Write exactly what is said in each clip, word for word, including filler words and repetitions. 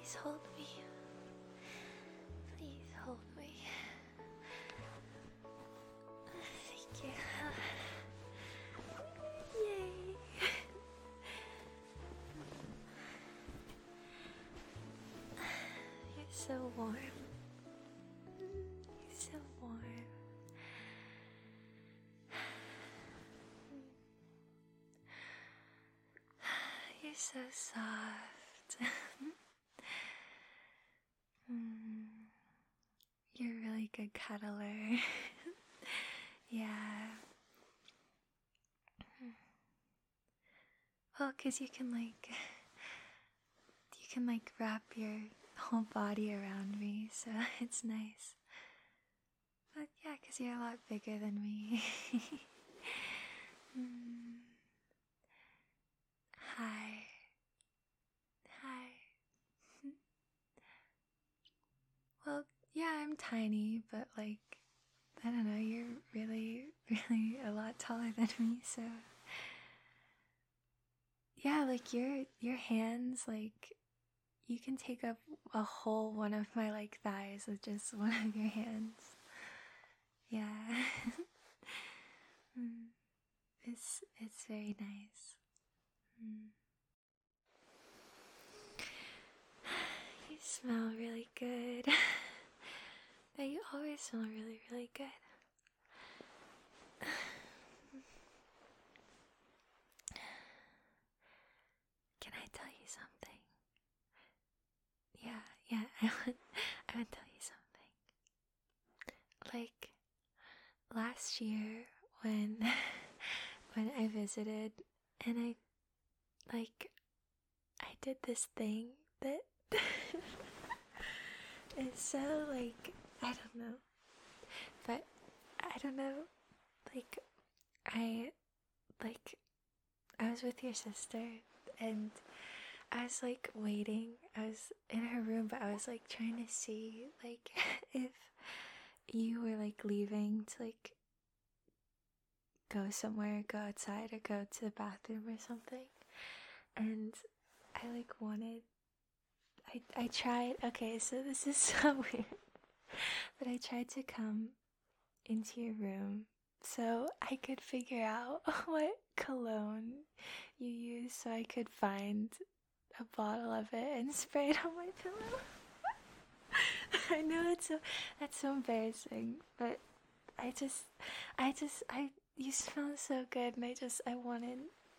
Please hold me. Please hold me. Thank you. Yay. You're so warm. You're so warm. You're so soft. mm. You're a really good cuddler. Yeah. Well, 'cause you can like, you can like wrap your whole body around me, so it's nice. But yeah, 'cause you're a lot bigger than me. mm. Hi. Hi. Well, yeah, I'm tiny, but like, I don't know, you're really, really a lot taller than me, so. Yeah, like your your hands, like, you can take up a whole one of my like thighs with just one of your hands. Yeah. mm. It's it's very nice. Mm. You smell really good. Yeah, you always smell really, really good. Can I tell you something? Yeah, yeah, I want, I want to tell you something. Like, last year when, when I visited, and I, like, I did this thing that is so, like, I don't know, but I don't know, like, I, like, I was with your sister, and I was, like, waiting, I was in her room, but I was, like, trying to see, like, if you were, like, leaving to, like, go somewhere, go outside, or go to the bathroom or something, and I, like, wanted, I, I tried, okay, so this is so weird, but I tried to come into your room so I could figure out what cologne you use so I could find a bottle of it and spray it on my pillow. I know that's so, that's so embarrassing, but I just, I just, I, you smell so good, and I just, I wanted,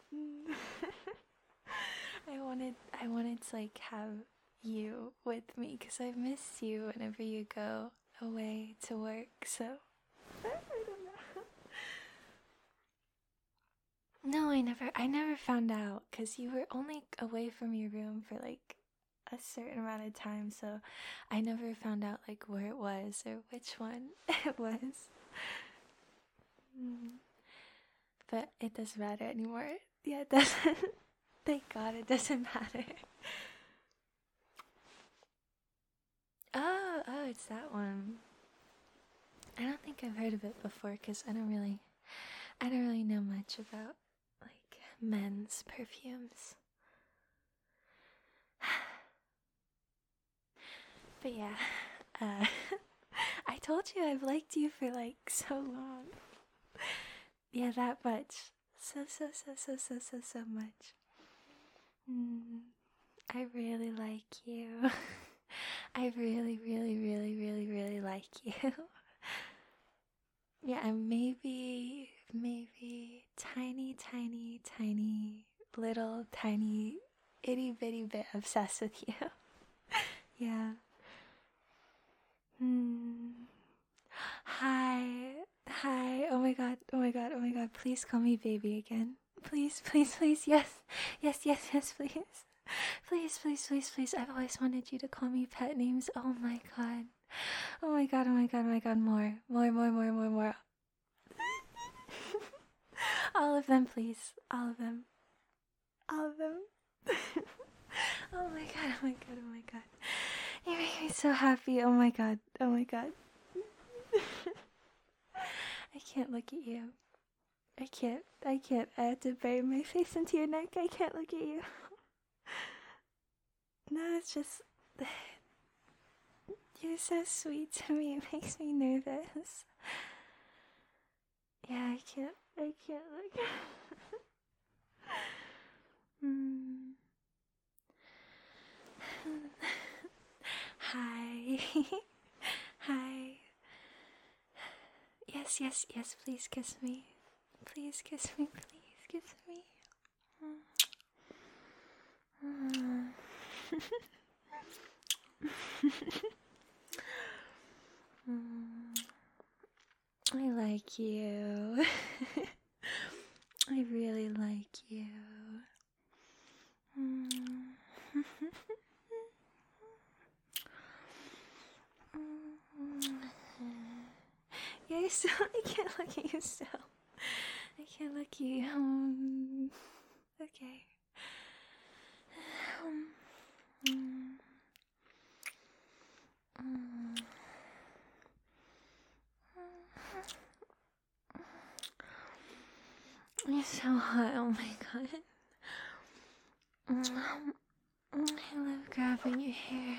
I wanted, I wanted to, like, have you with me, because I miss you whenever you go away to work, so, I don't know. No, I never, I never found out, because you were only away from your room for, like, a certain amount of time, so I never found out, like, where it was, or which one it was. Mm. But it doesn't matter anymore. Yeah, it doesn't. Thank God it doesn't matter. Oh, oh, it's that one. I don't think I've heard of it before, because I don't really, I don't really know much about, like, men's perfumes. But yeah, uh, I told you I've liked you for, like, so long. Yeah, that much. So, so, so, so, so, so, so much. Mm, I really like you. I really, really, really, really, really like you. Yeah, I'm maybe, maybe tiny, tiny, tiny, little, tiny, itty bitty bit obsessed with you. Yeah. Hmm. Hi. Hi. Oh my god. Oh my god. Oh my god. Please call me baby again. Please, please, please. Yes. Yes, yes, yes, please. Please, please, please, please. I've always wanted you to call me pet names. Oh my god. Oh my god. Oh my god. Oh my god. More. More, more, more, more, more. All of them, please. All of them. All of them. Oh my god. Oh my god. Oh my god. You make me so happy. Oh my god. Oh my god. I can't look at you. I can't. I can't. I have to bury my face into your neck. I can't look at you. No, it's just, You're so sweet to me. It makes me nervous. Yeah, I can't. I can't look. mm. Hi. Hi. Yes, yes, yes. Please kiss me. Please kiss me. Please kiss me. Mm. mm. I like you. I really like you. Mm. Yeah, so I can't look at you still. I can't look at you. Um, okay. Um, mm, mm, You're so hot. Oh my god. Mm, I love grabbing your hair.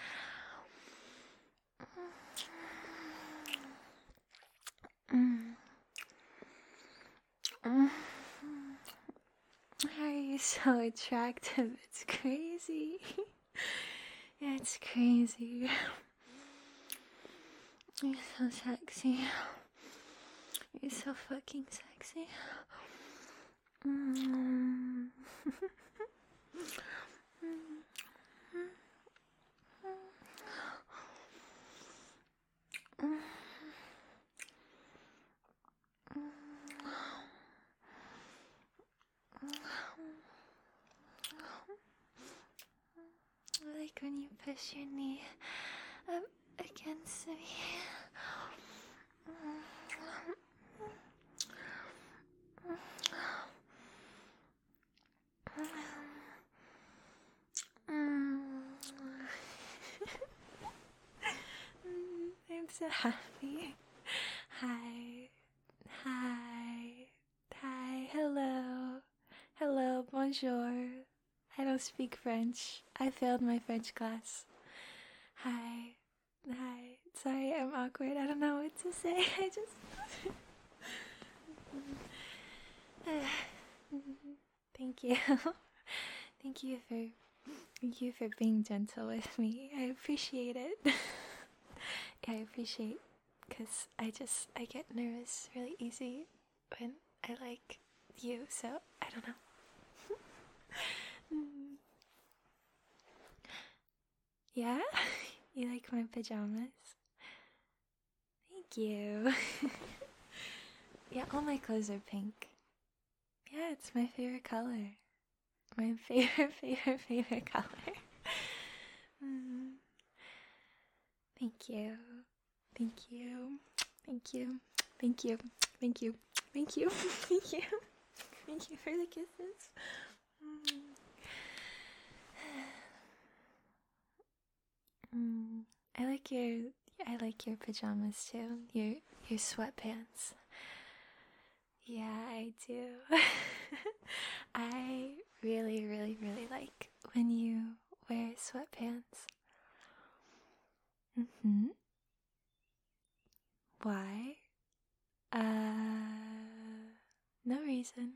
Mm. Mm. How are you so attractive? It's crazy. Yeah, it's crazy. You're so sexy. You're so fucking sexy. Mm. I like when you push your knee up against me. I'm so happy. Hi. Hi. Hi. Hello. Hello. Bonjour. I don't speak French. I failed my French class. Hi. Hi. Sorry, I'm awkward. I don't know what to say. I just... Thank you. Thank you for... Thank you for being gentle with me. I appreciate it. Yeah, I appreciate... Because I just... I get nervous really easy when I like you, so I don't know. Yeah? You like my pajamas? Thank you. Yeah, all my clothes are pink. Yeah, it's my favorite color. My favorite, favorite, favorite color. mm. Thank you. Thank you. Thank you. Thank you. Thank you. Thank you. Thank you. Thank you for the kisses. Mm. Mm. I like your I like your pajamas too. Your your sweatpants. Yeah, I do. I really, really, really like when you wear sweatpants. Mm-hmm. Why? Uh, no reason.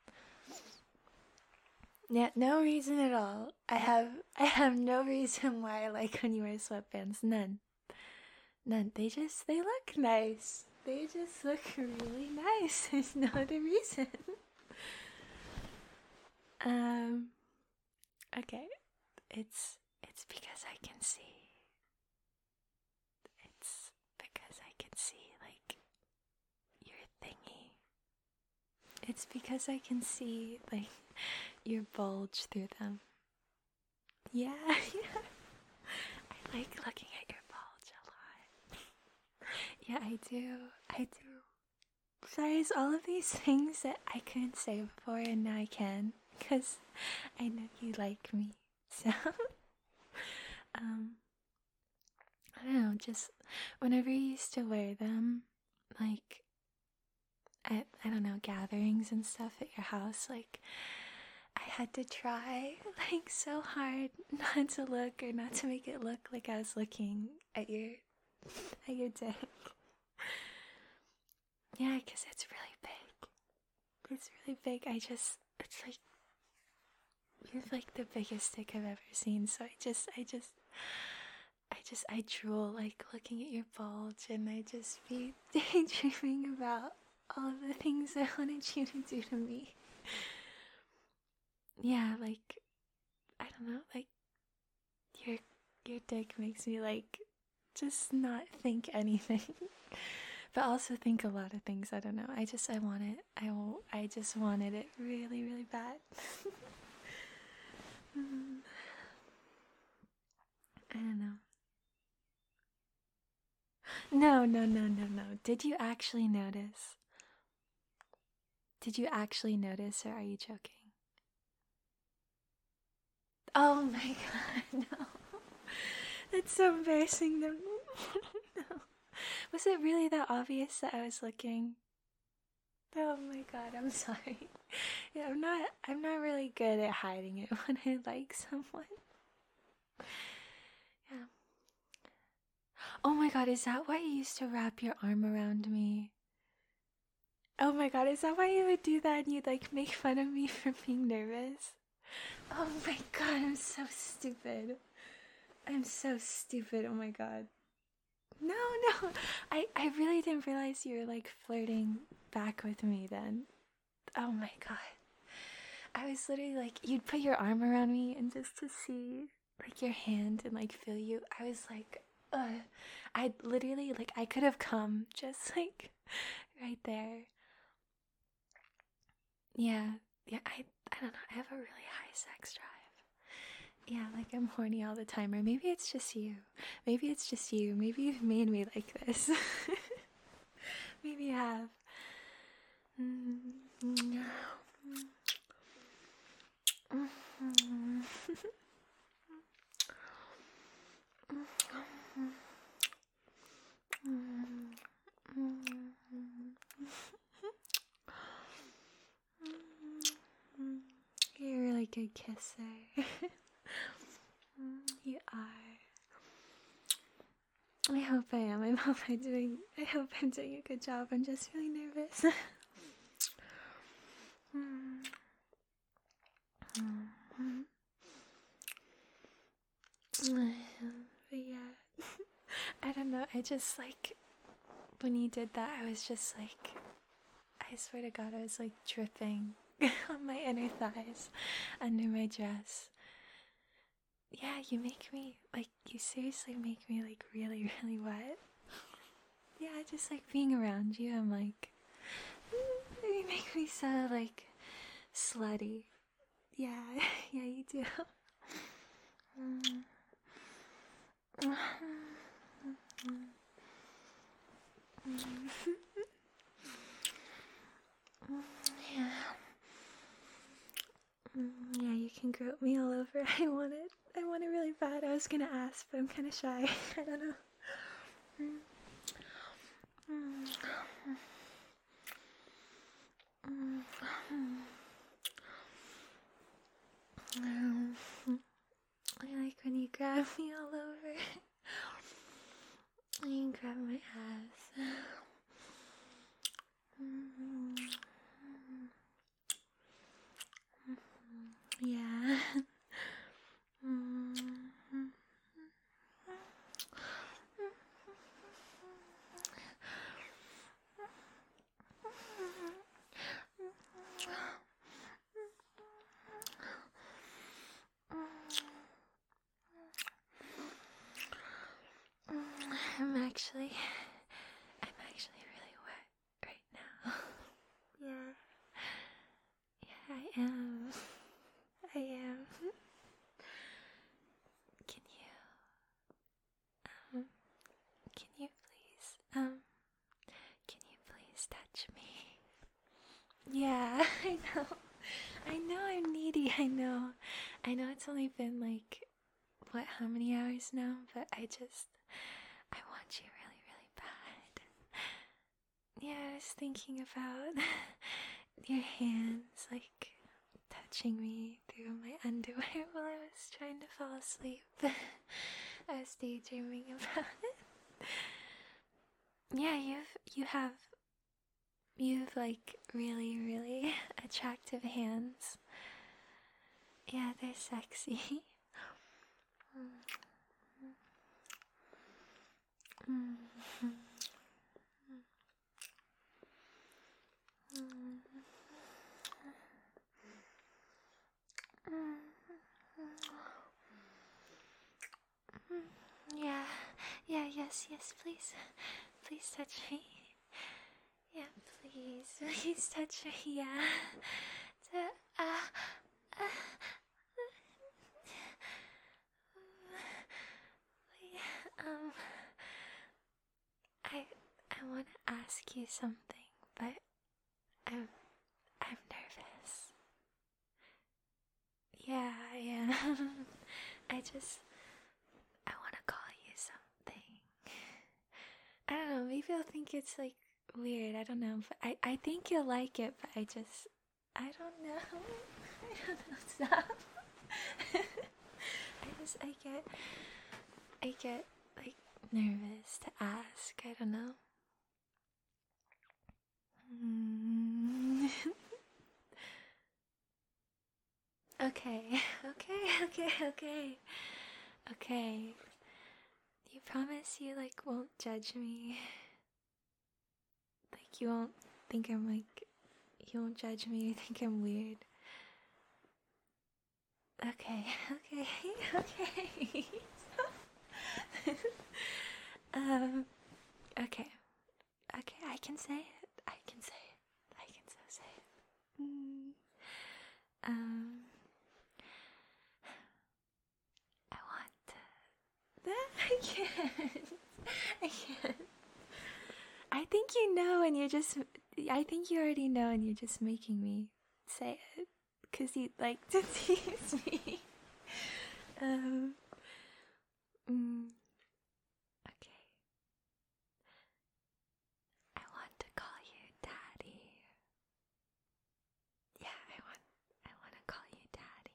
Yeah, no reason at all. I have, I have no reason why I like when you wear sweatpants. None. None. They just, they look nice. They just look really nice. There's no other reason. um, okay. It's, it's because I can see. It's because I can see, like, your thingy. It's because I can see, like, your bulge through them. Yeah, yeah. I like looking at your bulge a lot. Yeah, I do. I do. Sorry, it's all of these things that I couldn't say before and now I can. Because I know you like me. So, um, I don't know, just whenever you used to wear them, like, at, I don't know, gatherings and stuff at your house, like, I had to try like so hard not to look or not to make it look like I was looking at your at your dick. Yeah, because it's really big. It's really big. I just, it's like, you're like the biggest dick I've ever seen. So I just, I just, I just, I drool like looking at your bulge, and I just be daydreaming about all the things I wanted you to do to me. Yeah, like, I don't know, like, your, your dick makes me like, just not think anything. But also think a lot of things. I don't know. I just, I want it. I will, I just wanted it really, really bad. mm. I don't know. No, no, no, no, no. Did you actually notice? Did you actually notice, or are you joking? Oh my god, no. That's so embarrassing. No. No. Was it really that obvious that I was looking? Oh my god, I'm sorry. Yeah, I'm not I'm not really good at hiding it when I like someone. Yeah. Oh my god, is that why you used to wrap your arm around me? Oh my god, is that why you would do that and you'd like make fun of me for being nervous? Oh my god, I'm so stupid. I'm so stupid, oh my god. No, no, I, I really didn't realize you were like flirting back with me then. Oh my god. I was literally like, you'd put your arm around me and just to see like your hand and like feel you, I was like, ugh. I'd literally, like, I could have come just like right there. Yeah, yeah, I, I don't know, I have a really high sex drive. Yeah, like I'm horny all the time, or maybe it's just you. Maybe it's just you. Maybe you've made me like this. Maybe you have. You're a really good kisser. You are. I hope I am. I hope I'm doing. I hope I'm doing a good job. I'm just really nervous. But yeah, I don't know. I just like when you did that. I was just like, I swear to God, I was like dripping on my inner thighs under my dress. Yeah, you make me, like, you seriously make me, like, really, really wet. Yeah, just, like, being around you, I'm like, you make me so, like, slutty. Yeah, yeah, you do. Yeah. Yeah, you can grope me all over. I want it. I want it really bad. I was gonna ask, but I'm kind of shy. I don't know. I like when you grab me all over. You grab my ass. Yeah. I'm actually, I'm actually really wet right now. Yeah. Yeah, I am. I am. Can you, um, can you please, um, can you please touch me? Yeah, I know. I know I'm needy, I know. I know it's only been like, what, how many hours now? But I just, I want you really, really bad. Yeah, I was thinking about your hands, like, watching me through my underwear while I was trying to fall asleep. I was daydreaming about it. Yeah, you've you have you've like really, really attractive hands. Yeah, they're sexy. Yeah, yeah, yes, yes, please. Please touch me. Yeah, please. Please touch me, yeah. To, uh, uh, um, I, I want to ask you something, but I'm, I'm nervous. Yeah, yeah. I just, I want to call you something. I don't know, maybe I'll think it's like weird, I don't know, but I, I think you'll like it, but I just, I don't know. I don't know, stop. I just, I get, I get like nervous to ask, I don't know. Mm. Okay, okay, okay, okay, okay. You promise you like won't judge me? Like you won't think I'm like, you won't judge me or think I'm weird? Okay, okay, okay. um, okay, okay, I can say it, I can say it, I can so say it. Mm. Um, I want to... I can't, I can't. I think you know and you're just, I think you already know and you're just making me say it. Cause you'd like to tease me. um, mm, okay. I want to call you Daddy. Yeah, I want, I want to call you Daddy.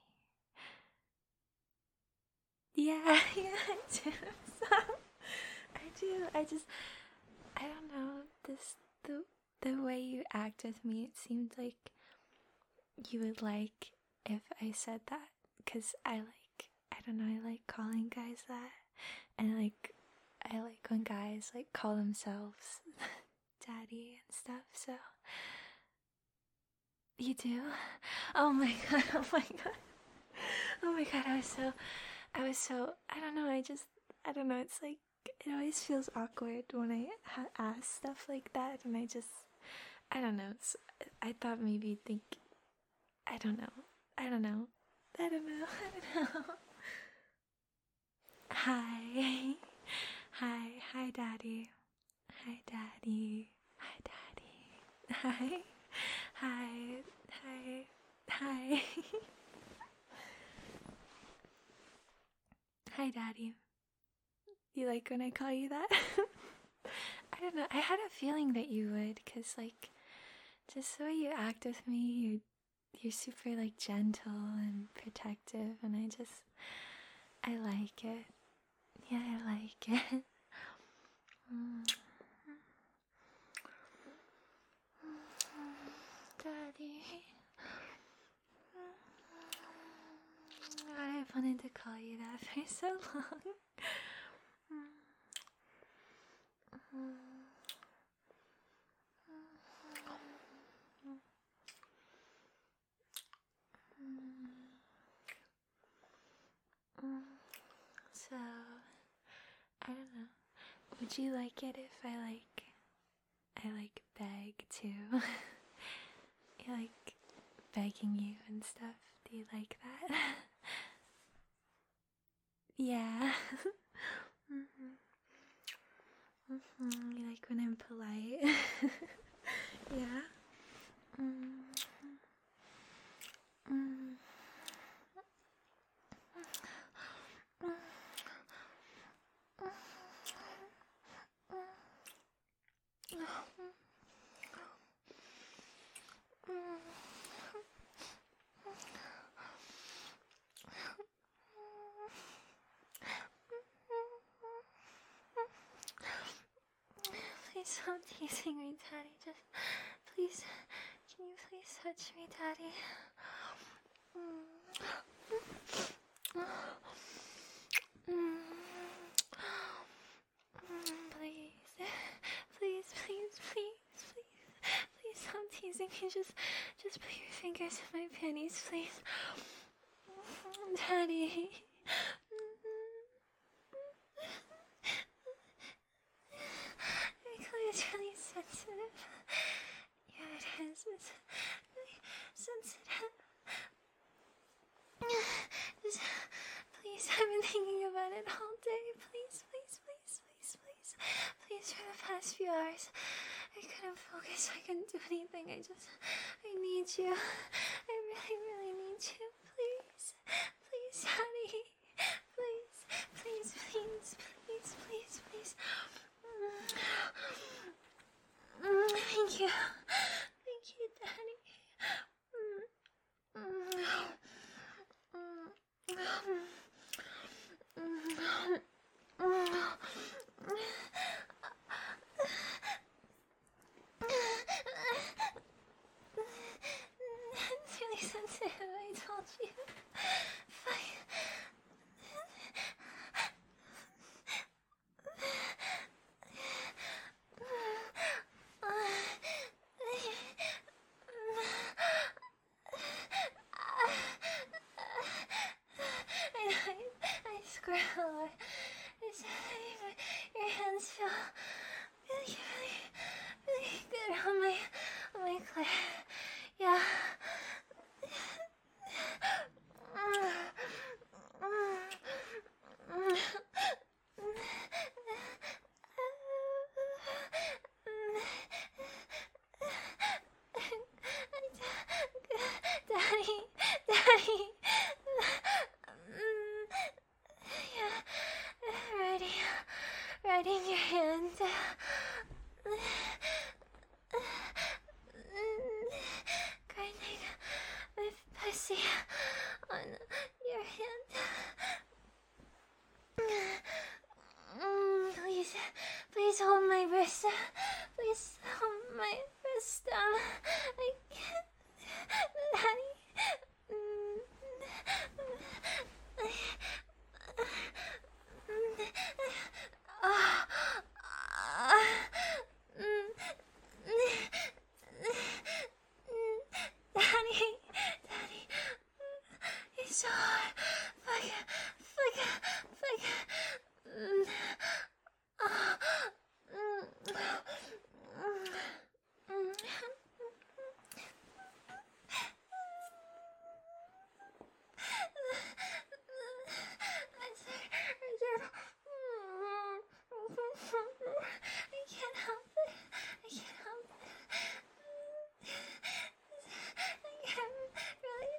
Yeah, yeah, I do. Stop. I do. I just, I don't know. This the the way you act with me. It seemed like you would like if I said that, cause I like, I don't know, I like calling guys that, and like I like when guys like call themselves daddy and stuff. So you do? Oh my god! Oh my god! Oh my god! I was so, I was so, I don't know. I just, I don't know. It's like it always feels awkward when I ha- ask stuff like that, and I just, I don't know. It's, I thought maybe you'd think. I don't know. I don't know. I don't know. I don't know. Hi. Hi. Hi, Daddy. Hi, Daddy. Hi, Daddy. Hi. Hi. Hi. Hi. Hi, Daddy. You like when I call you that? I don't know. I had a feeling that you would, cause like, just the way you act with me, you're you're super like gentle and protective, and I just, I like it. Yeah, I like it. Mm. Daddy. I've wanted to call you that for so long. So, I don't know. Would you like it if I like, I like beg too? I like begging you and stuff. Do you like that? Yeah. mm-hmm. Mm-hmm. You like when I'm polite? Yeah. Mm-hmm. Mm-hmm. stop teasing me, Daddy. Just, please, can you please touch me, Daddy? Mm. Mm. Please, please, please, please, please, please stop teasing me. Just, just put your fingers in my panties, please. Daddy. It's really sensitive. Yeah, it is. It's really sensitive. Just, please, I've been thinking about it all day. Please, please, please, please, please. Please, for the past few hours, I couldn't focus. I couldn't do anything. I just, I need you. I really, really need you. Please, please, honey. Please, please, please, please, please, please. Mm, thank you. Thank you, Daddy. Mm, mm, mm, mm, It's really sensitive, I told you. Fine. I swear a lot. It's your hands feel really, really, really good on my, on my clit. Yeah. Daddy, Daddy. Yeah, ready, ready in your hand. Grinding with pussy on your hand. Mm, please, please hold my wrist. Please hold my wrist. Um, I can't. Daddy. Mm, ah, ah, mm, Daddy, Daddy, it's so hard. Fuck, fuck, fuck. Mm, ah, mm, mm, mm. I can't help it. I can't help it. I can't really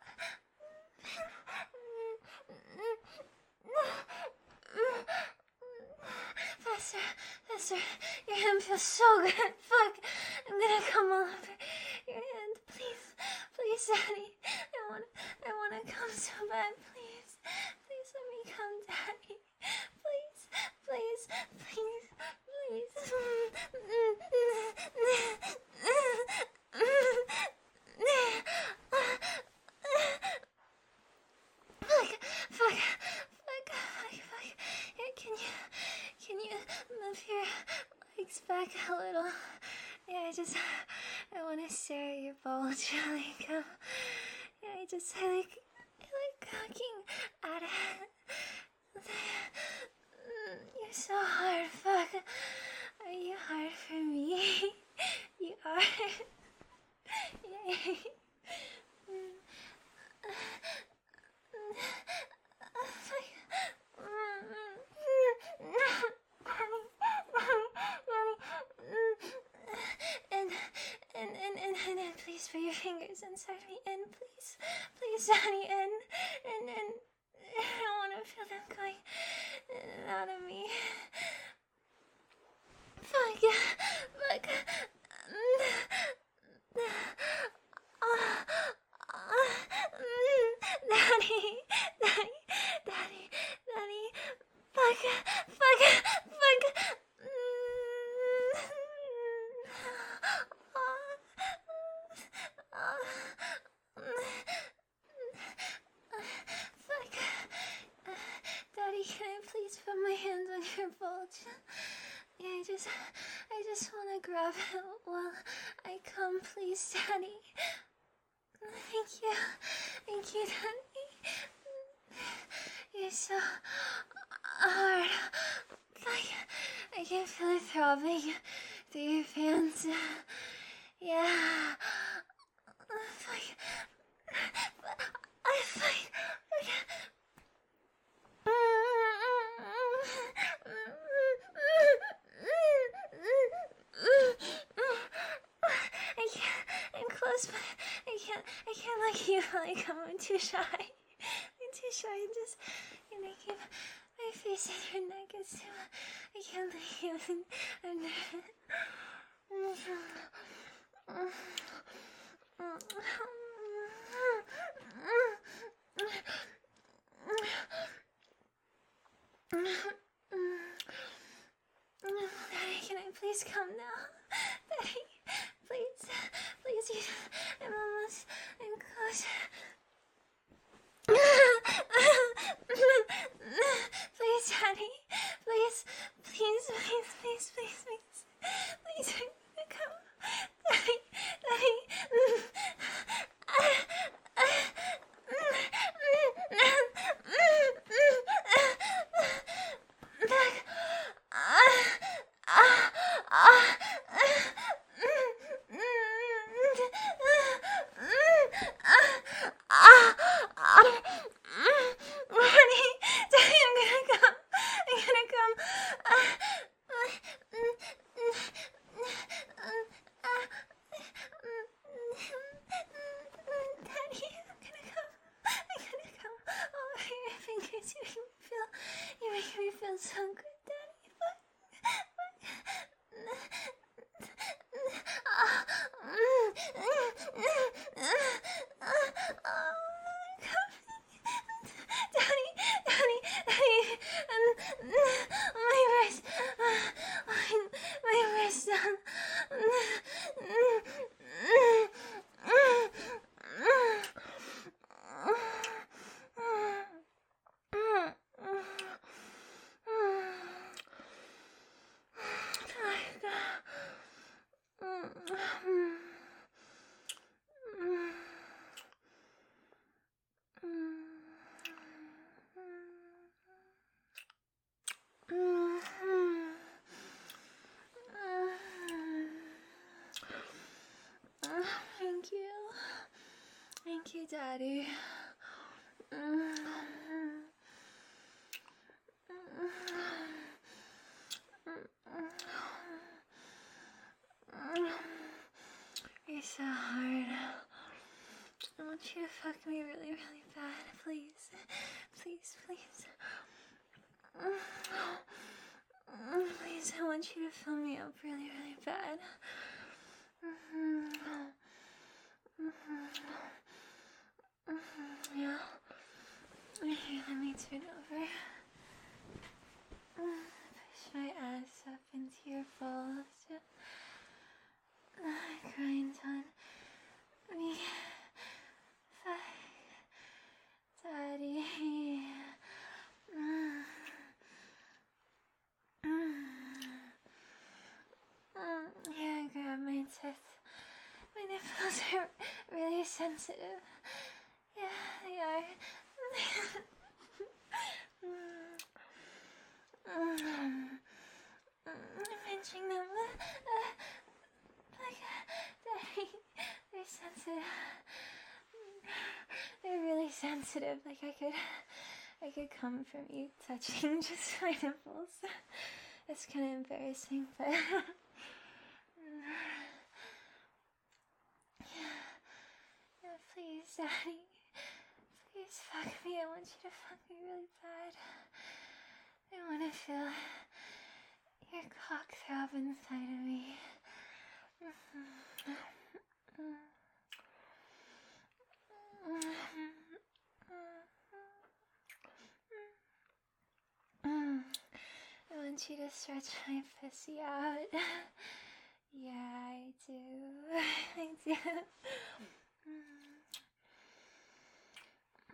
Faster, faster. Your hand feels so good. Fuck. I'm gonna come all over your hand. Please, please, Daddy. I wanna, I wanna come so bad. Please, please let me come, Daddy. Please, please, please, please. Fuck, fuck, fuck, fuck, fuck. Here, can you, can you move your legs back a little? Yeah, I just, I want to stare at your bulge. Like, um, yeah, I just, I like, I like cocking at it. You're so hard, fuck. Are you hard for me? You are. Yay. And, and, and, and, and, and please put your fingers inside me, and please, please, Daddy, and, and, and, I don't want to feel them going in and out of me. Fuck, fuck. Daddy, Daddy, Daddy, Daddy, fuck, fuck, fuck. couch. Yeah, I just, I just want to grab it while I come, please, Daddy. Thank you, thank you, Daddy. You're so hard. Like, I can feel it throbbing through your pants. Yeah. Like, I like, I can't, I'm close, but I can't, I can't like you like I'm too shy. I'm too shy and just, you know, keep my face in your neck. It's too, I can't like you. I'm nervous. Daddy, can I please come now? Daddy, please, please, you, I'm almost, I'm close. Please, Daddy, please, please, please, please, please, please, please, come, Daddy, Daddy. You make me feel so good, Daddy. Daddy, Daddy, Daddy, my wrist, my wrist. Thank you. Thank you, Daddy. You're so hard. I want you to fuck me really, really bad. Please. Please, please. Please, I want you to fill me up really, really bad. Yeah. Okay, let me turn over. Push my ass up into your balls. Grind on me. Fuck. Daddy. Mm. Mm. Mm. Yeah, grab my tits. My nipples are really sensitive. Yeah, they are. mm. Mm. I'm pinching them. Uh, like, Daddy, they're sensitive. They're really sensitive. Like I could, I could come from you touching just my nipples. It's kind of embarrassing, but yeah, yeah. Please, Daddy, please fuck me. I want you to fuck me really bad. I want to feel your cock throb inside of me. Mm-hmm. Mm. I want you to stretch my pussy out. Yeah, I do. I do. Mm.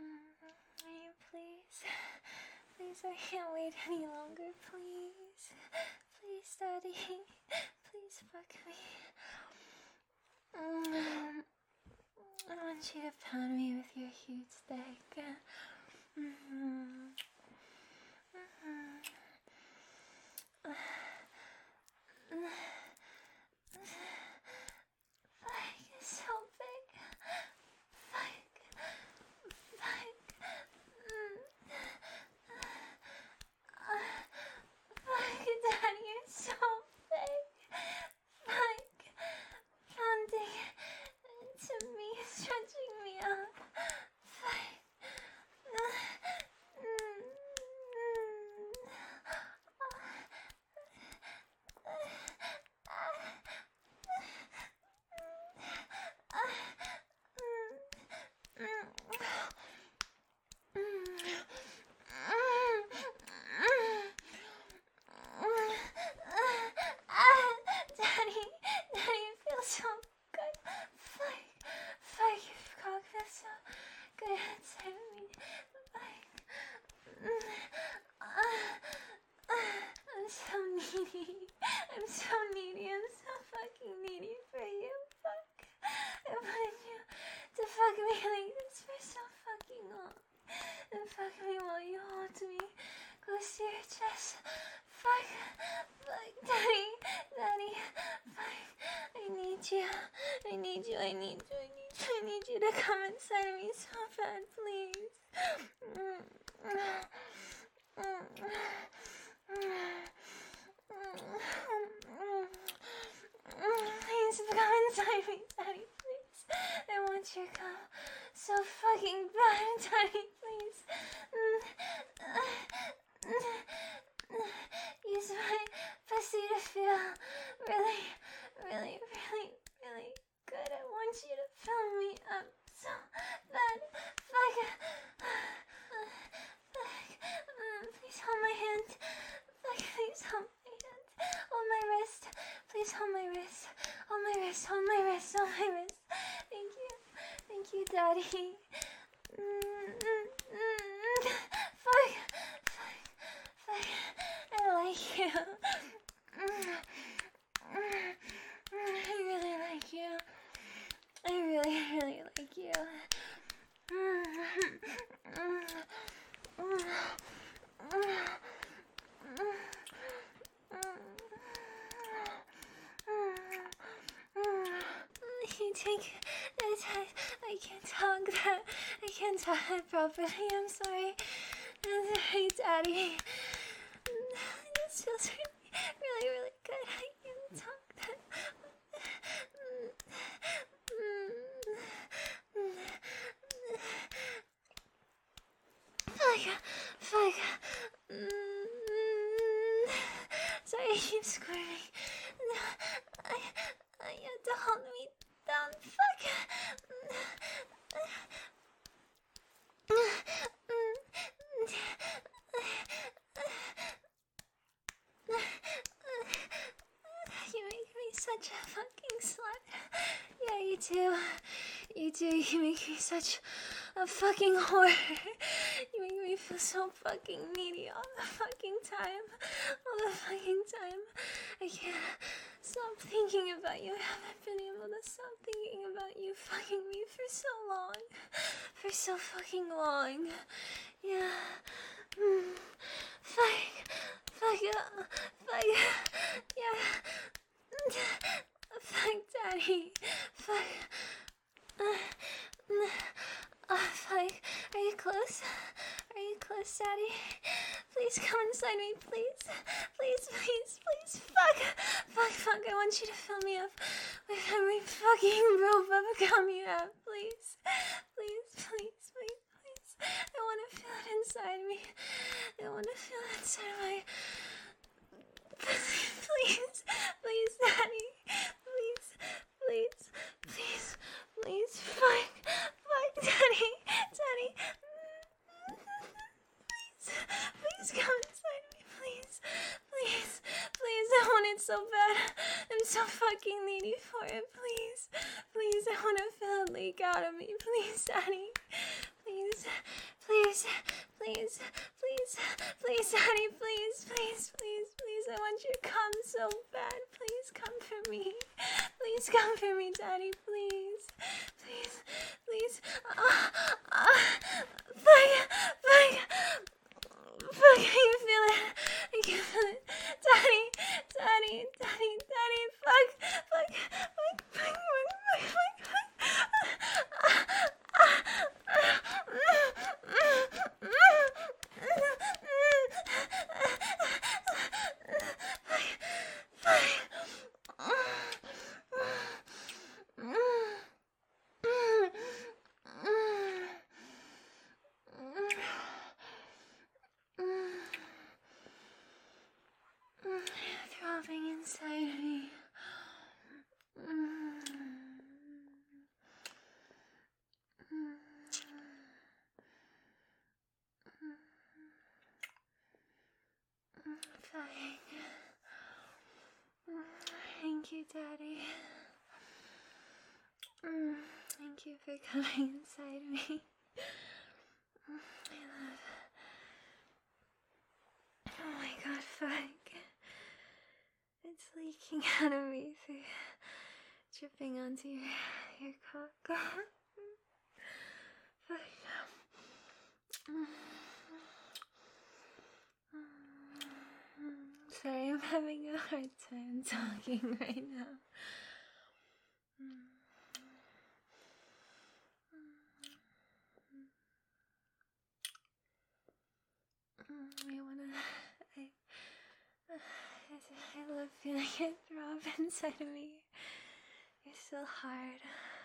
Mm. Will you please? Please, I can't wait any longer, please. Daddy. Please fuck me. Mm, I want you to pound me with your huge dick. Mm-hmm. Mm-hmm. Fuck, it's so big. Fuck. Fuck. Mm. Fuck, Daddy, you're so big. Fuck. Pounding into me, stretching me out. Fuck. Daddy, Daddy, it feels so good. Fuck, fuck, your cock feels so good inside of me. Fuck. I'm so needy. I'm so needy. I'm so fucking needy for you. Fuck. I wanted you to fuck me like this for so fucking long. And fuck me while you hold me close to your chest. Fuck. Fuck. Daddy. Daddy. Fuck. I need you. I need you. I need you. I need you. I need you to come inside of me so bad, please. Please come inside me, Daddy, please. I want your cum so fucking bad, Daddy, please. Use my pussy to feel really, really, really, really good. I want you to fill me up so bad. Fuck. Fuck. Please hold my hand. Fuck, please hold my hand. Hold my wrist. Please hold my wrist. Hold my wrist. Hold my wrist. Hold my wrist. Thank you. Thank you, Daddy. Fuck. Fuck. Fuck. I like you. I really like you. I really, really like you. You take the time. I can't talk that. I can't talk that properly. I'm sorry. I'm sorry, Daddy. This feels really, really, really good. I can't talk that. Fuck. Fuck. Sorry, I keep squirming. I, I have to hold me down. Fuck. You make me such a fucking slut. Yeah, you do. You do. You make me such a fucking whore. You make me feel so fucking needy all the fucking time. All the fucking time. I can't stop thinking about you. I haven't been able to stop thinking about you fucking me for so long. For so fucking long. Yeah. Mm. Fuck. Fuck. Fuck. Yeah. Fuck, Daddy. Fuck. Uh, oh, fuck. Are you close? Are you close, Daddy? Please come inside me, please. Please, please, please. Fuck. Fuck, fuck. I want you to fill me up with every fucking rope of gum you have, please. Please, please, please, please. I want to feel it inside me. I want to feel it inside my... Please, please, Daddy. Please, please, please, please. Fuck, fuck, Daddy, Daddy. Please, please come inside me, please, please, please. I want it so bad. I'm so fucking needy for it. Please, please. I want to feel it leak out of me. Please, Daddy. Please, please, please, please, please, Daddy. Please, please, please, please. I want you to come so bad. Please come for me. Please come for me, Daddy. Please. Please. Please. Ah, ah. Fuck. Fuck. Fuck. I can feel it. I can feel it. Daddy. Daddy. Daddy. Daddy. Fuck. Fuck. Fuck. Fuck. Fuck. Fuck. Fuck. Throbbing inside me. Fine. Thank you, Daddy. Thank you for coming inside me. I love. Oh my God, fuck. It's leaking out of me through dripping onto your, your cock. Fuck. Sorry, I'm having a hard time talking right now. I wanna. I. I love feeling it throb inside of me. You're so hard.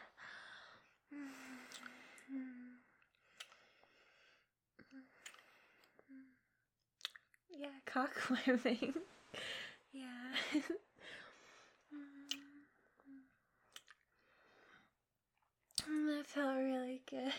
Yeah, cock warming. Yeah. That felt really good.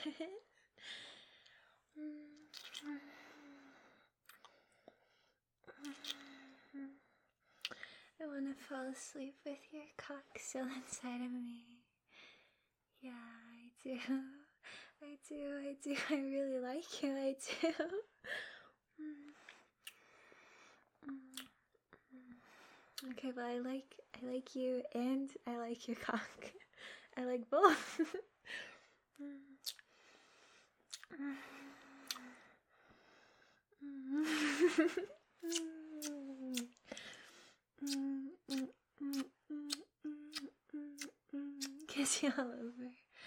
I want to fall asleep with your cock still inside of me. Yeah, I do. I do, I do. I really like you, I do. Okay, but I like I like you and I like your cock. I like both. Kiss you all over.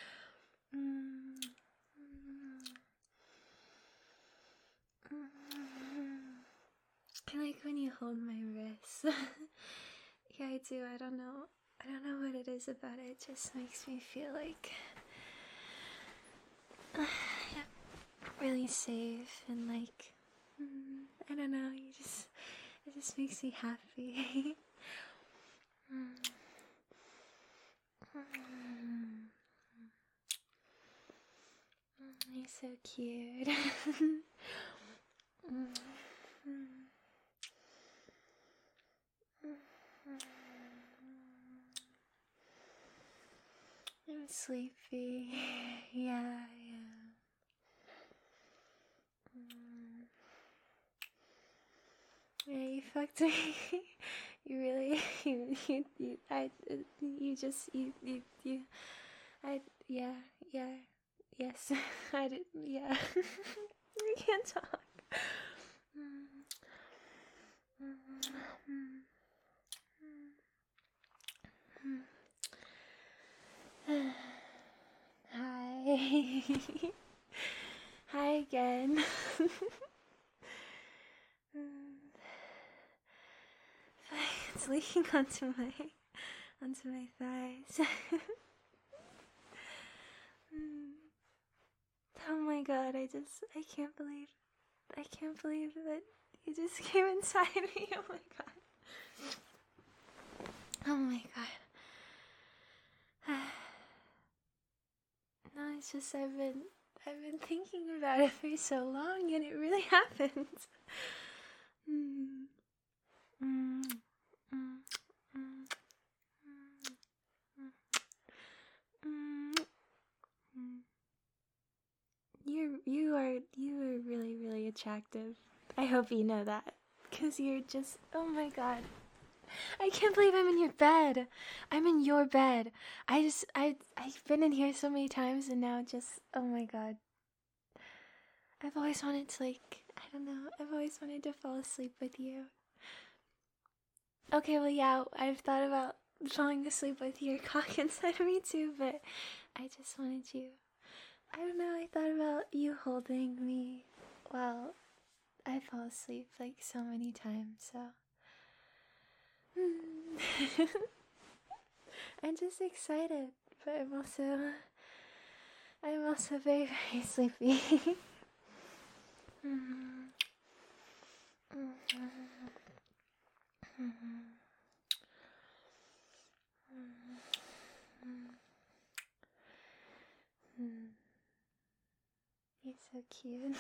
I like when you hold my wrist. Yeah, I do. I don't know. I don't know what it is about it. It just makes me feel like really safe and like I don't know. You just it just makes me happy. You're so cute. I'm sleepy. Yeah, yeah. Yeah, you fucked me. You really, you, you, you, I, you just, you, you, you, I, yeah, yeah, yes, I did, yeah. I can't talk. Hi. Hi again. It's leaking onto my onto my thighs. Oh my God, I just I can't believe I can't believe that you just came inside me. Oh my God. Oh my God. No, it's just I've been I've been thinking about it for so long and it really happened. Mm. Mm. Mm. Mm. Mm. Mm. You're you are you are really really attractive. I hope you know that, Cause you're just, oh my god. I can't believe I'm in your bed. I'm in your bed. I just, I, I've been in here so many times and now just, oh my god. I've always wanted to, like, I don't know, I've always wanted to fall asleep with you. Okay, well, yeah, I've thought about falling asleep with your cock inside of me too, but I just wanted you. I don't know, I thought about you holding me while I fall asleep, like, so many times, so. I'm just excited, but I'm also, I'm also very, very sleepy. You're so cute.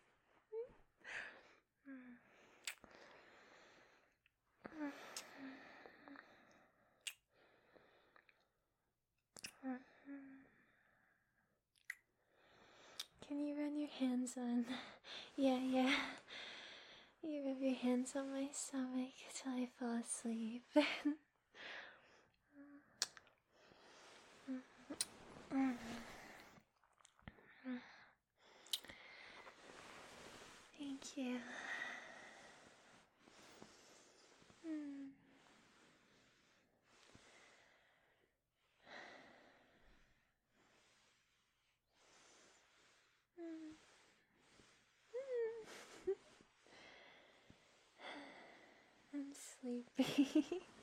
Can you run your hands on? Yeah, yeah. You rub your hands on my stomach till I fall asleep. Thank you. I'm sleepy.